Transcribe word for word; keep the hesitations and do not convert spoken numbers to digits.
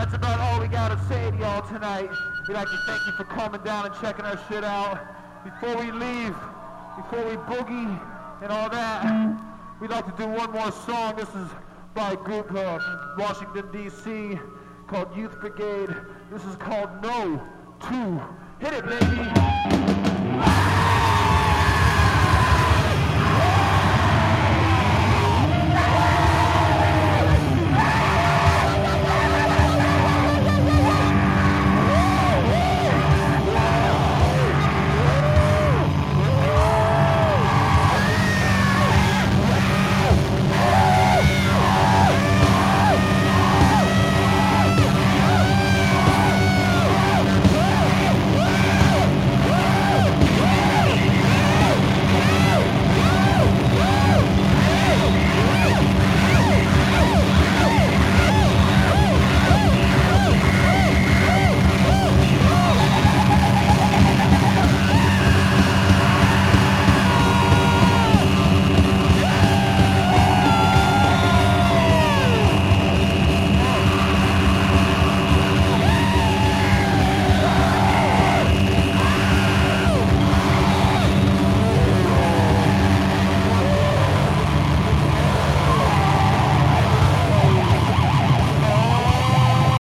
that's about all we gotta say to y'all tonight. We'd like to thank you for coming down and checking our shit out. Before we leave, before we boogie and all that, we'd like to do one more song. This is by a group uh, from Washington, D C called Youth Brigade. This is called No two. Hit it, baby!